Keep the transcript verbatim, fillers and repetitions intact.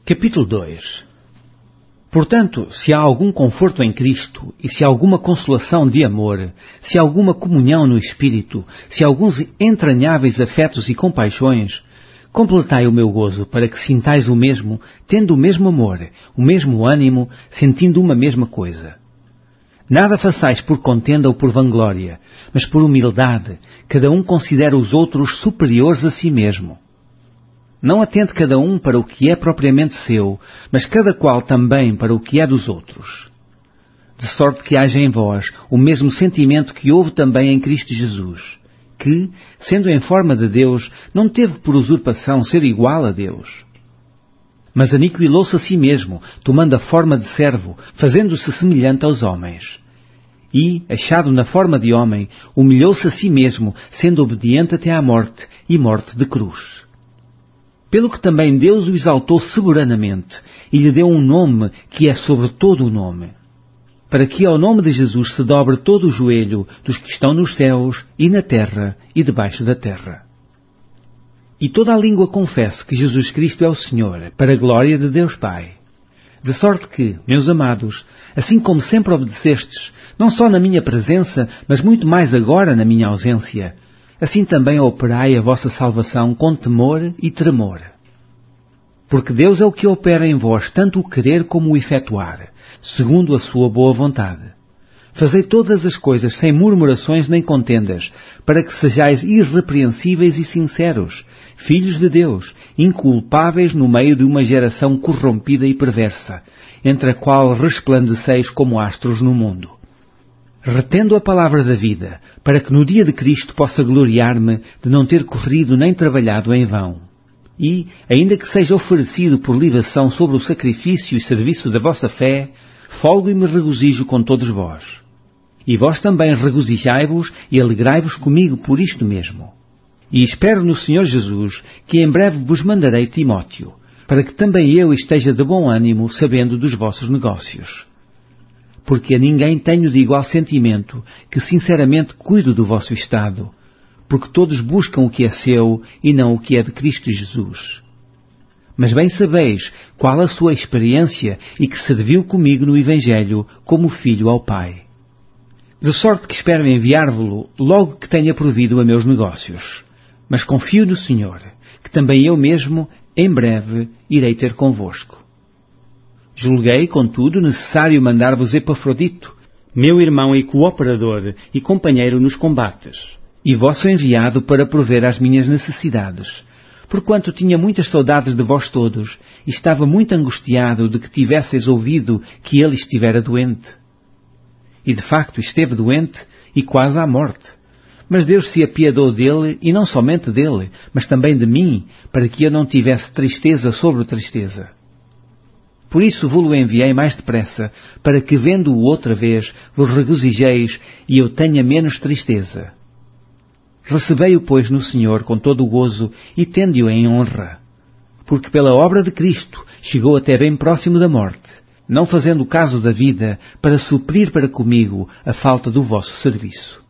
Capítulo dois. Portanto, se há algum conforto em Cristo, e se há alguma consolação de amor, se há alguma comunhão no Espírito, se há alguns entranháveis afetos e compaixões, completai o meu gozo, para que sintais o mesmo, tendo o mesmo amor, o mesmo ânimo, sentindo uma mesma coisa. Nada façais por contenda ou por vanglória, mas por humildade, cada um considera os outros superiores a si mesmo. Não atente cada um para o que é propriamente seu, mas cada qual também para o que é dos outros. De sorte que haja em vós o mesmo sentimento que houve também em Cristo Jesus, que, sendo em forma de Deus, não teve por usurpação ser igual a Deus. Mas aniquilou-se a si mesmo, tomando a forma de servo, fazendo-se semelhante aos homens. E, achado na forma de homem, humilhou-se a si mesmo, sendo obediente até à morte, e morte de cruz. Pelo que também Deus o exaltou soberanamente, e lhe deu um nome que é sobre todo o nome, para que ao nome de Jesus se dobre todo o joelho dos que estão nos céus, e na terra, e debaixo da terra. E toda a língua confesse que Jesus Cristo é o Senhor, para a glória de Deus Pai. De sorte que, meus amados, assim como sempre obedecestes, não só na minha presença, mas muito mais agora na minha ausência, assim também operai a vossa salvação com temor e tremor. Porque Deus é o que opera em vós tanto o querer como o efetuar, segundo a sua boa vontade. Fazei todas as coisas sem murmurações nem contendas, para que sejais irrepreensíveis e sinceros, filhos de Deus, inculpáveis no meio de uma geração corrompida e perversa, entre a qual resplandeceis como astros no mundo. Retendo a palavra da vida, para que no dia de Cristo possa gloriar-me de não ter corrido nem trabalhado em vão. E, ainda que seja oferecido por libação sobre o sacrifício e serviço da vossa fé, folgo e me regozijo com todos vós. E vós também regozijai-vos e alegrai-vos comigo por isto mesmo. E espero no Senhor Jesus que em breve vos mandarei Timóteo, para que também eu esteja de bom ânimo sabendo dos vossos negócios. Porque a ninguém tenho de igual sentimento, que sinceramente cuido do vosso estado, porque todos buscam o que é seu e não o que é de Cristo Jesus. Mas bem sabeis qual a sua experiência e que serviu comigo no Evangelho como filho ao Pai. De sorte que espero enviar-vos-lo logo que tenha provido a meus negócios. Mas confio no Senhor, que também eu mesmo, em breve, irei ter convosco. Julguei, contudo, necessário mandar-vos Epafrodito, meu irmão e cooperador e companheiro nos combates, e vosso enviado para prover às minhas necessidades, porquanto tinha muitas saudades de vós todos, e estava muito angustiado de que tivesseis ouvido que ele estivera doente. E de facto esteve doente, e quase à morte. Mas Deus se apiedou dele, e não somente dele, mas também de mim, para que eu não tivesse tristeza sobre tristeza. Por isso vos-lo enviei mais depressa, para que, vendo-o outra vez, vos regozijeis e eu tenha menos tristeza. Recebei-o, pois, no Senhor com todo o gozo e tende-o em honra, porque pela obra de Cristo chegou até bem próximo da morte, não fazendo caso da vida, para suprir para comigo a falta do vosso serviço.